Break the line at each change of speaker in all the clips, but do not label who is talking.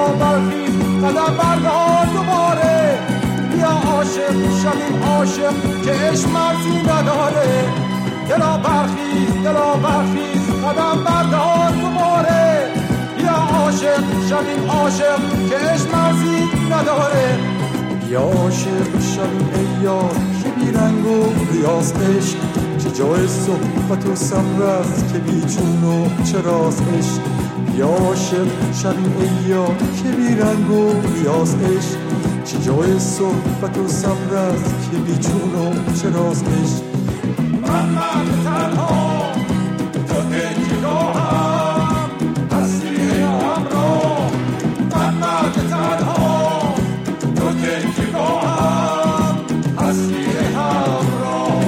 دلا برخیز قدم بردار دوباره بیا عاشق شویم عاشق که عشق مرزی نداره دلا برخیز قدم بردار دوباره بیا عاشق شویم عاشق که عشق مرزی نداره بیا عاشق شویم ای یار که بی رنگ و ریاض عشق چه جای صحبت و صبر است که بی چون و چراست عشق بیا عاشق شویم ای یار که بی رنگ و ریاض عشق چه جای صحبت و صبر است که بی چون و چراست عشق من مرد تنها تو دلجگاهم هستی همراه من مرد تنها تو دلجگاهم هستی همراه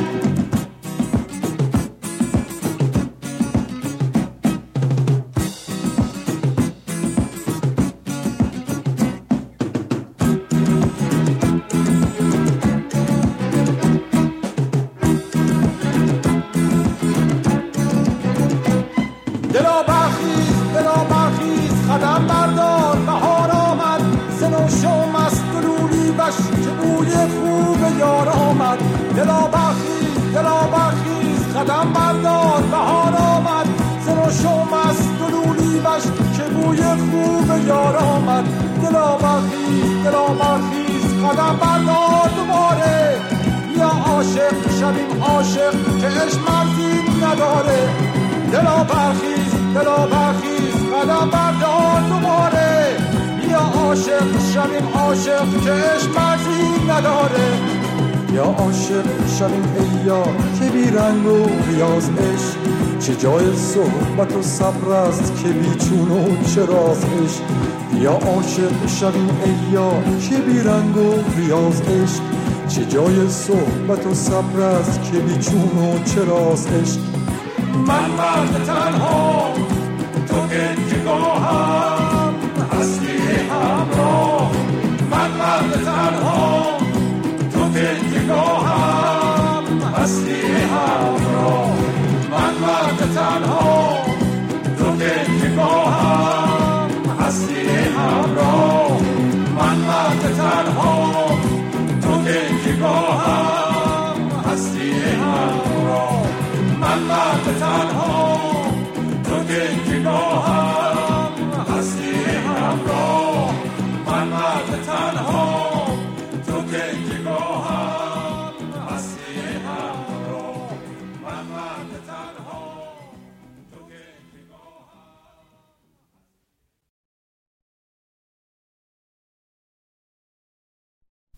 دلا برخیز قدم بردار بهار آمد زن و شوم است دلولی وش که بوی خوب یار آمد دلا برخیز قدم بردار بهار آمد زن و شوم است دلولی وش که بوی خوب یار آمد دلا برخیز قدم بردار دوباره بیا عاشق شویم عاشق که عشق مرزی نداره دلا برخیز قدم بردار دوباره بیا عاشق شویم عاشق که عشق مرزی نداره یا عاشق شویم ای یار که بی رنگ و ریاض عشق چه جای صحبت و صبر است که بی چون و چراست عشق یا عاشق شویم ای یار که بی رنگ و ریاض عشق چه جای صحبت و صبر است که بی چون و چراست عشق من مرد تنها تو گنجگاهم هستی همراه من مرد تنها تو گنجگاهم هستی همراه من مرد تنها تو گنجگاهم هستی همراه من مرد تنها تو گنجگاهم هستی همراه من مرد تنها تو گنجگاهم هستی همراه من مرد تنها تو گنجگاهم